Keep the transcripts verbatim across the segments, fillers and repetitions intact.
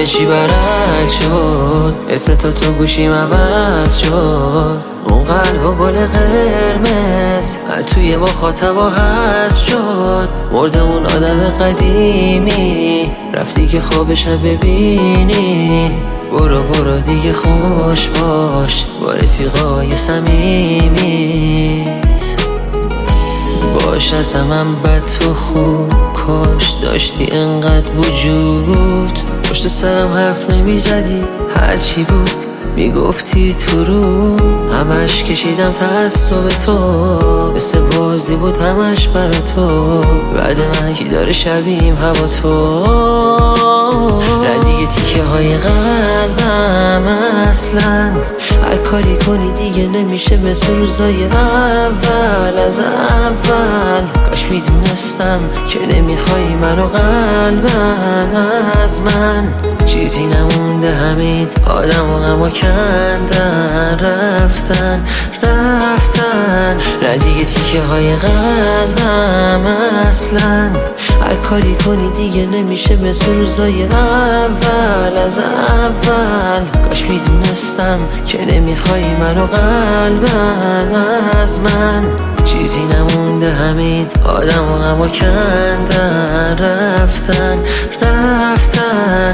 چی برعکس شد، اسم تو تو گوشیم عوض شد. اون قلب و گل قرمز توی مخاطبا حذف شد. مرده اون آدم قدیمی، رفتی که خوابشم ببینی. برو برو دیگه خوش باش با رفیقای صمیمیت. باش از همم بد تو خوب، کاش داشتی انقدر وجود. پشت سرم حرف نمیزدی، هرچی بود میگفتی تو رو. همش کشیدم تعصب تو، مثل بازی بود همش برا تو. بعد من کی داره شبیهم هوا تو. نه دیگه تیکه های قلبم اصلا، هر کاری کنی دیگه نمیشه مثل روزای اول. از اول کاش میدونستم که نمیخوای منو قلبم از من. چیزی نمونده همین آدم و غمو کندن، رفتن رفتن. نه دیگه تیکه های قلبم اصلا، هر کاری کنی دیگه نمیشه مثل روزای اول. از اول کاش میدونستم که نمیخوای منو قلبم از من. چیزی نمونده همین آدم و غمو کندن، رفتن رفتن.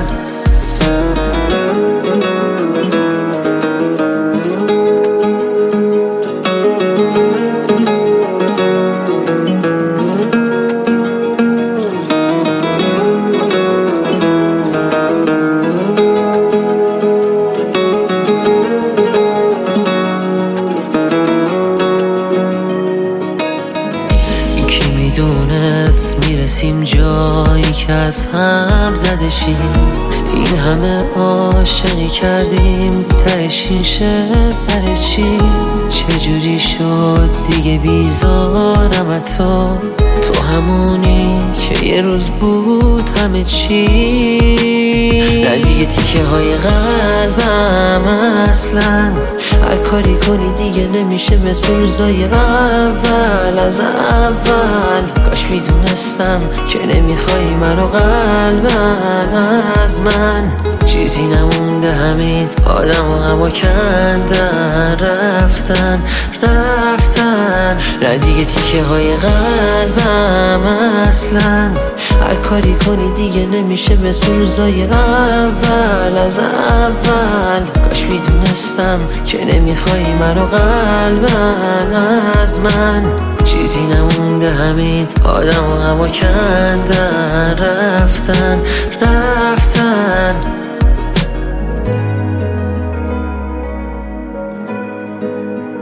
میدونست میرسیم جایی که از هم زده شیم. این همه عاشقی کردیم، تهش این شه سر چی؟ چجوری شد دیگه بیزارم از تو؟ تو همونی که یه روز بود همه چی. نه دیگه تیکه های قلبم اصلا، هر کاری کنی دیگه نمیشه مثل روزای اول. از اول کاش میدونستم که نمیخوای منو قلبم از من. چیزی نمونده همین آدم و غمو کندن، رفتن رفتن. نه دیگه تیکه های قلبم اصلا، هر کاری کنی دیگه نمیشه مثل روزای اول. از اول کاش میدونستم که نمیخوای منو قلبم از من. چیزی نمونده همین آدم و غمو کندن، رفتن رفتن.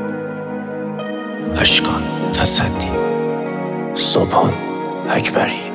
اشکان تصدی، صبحان اکبری.